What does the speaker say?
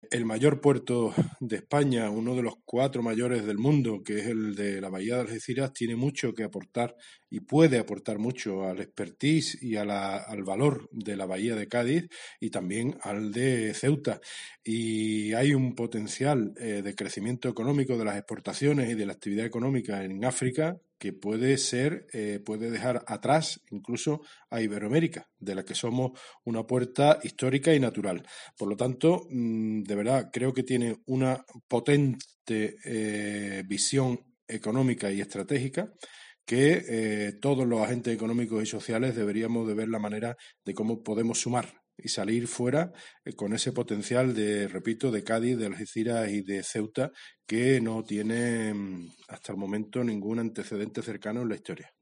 el mayor puerto de España, uno de los 4 mayores del mundo, que es el de la Bahía de Algeciras, tiene mucho que aportar y puede aportar mucho al expertise y al valor de la Bahía de Cádiz y también al de Ceuta. Y hay un potencial de crecimiento económico de las exportaciones y de la actividad económica en África que puede dejar atrás incluso a Iberoamérica, de la que somos una puerta histórica y natural. Por lo tanto, de verdad, creo que tiene una potente visión económica y estratégica que todos los agentes económicos y sociales deberíamos de ver la manera de cómo podemos sumar y salir fuera con ese potencial repito, de Cádiz, de Algeciras y de Ceuta, que no tiene hasta el momento ningún antecedente cercano en la historia.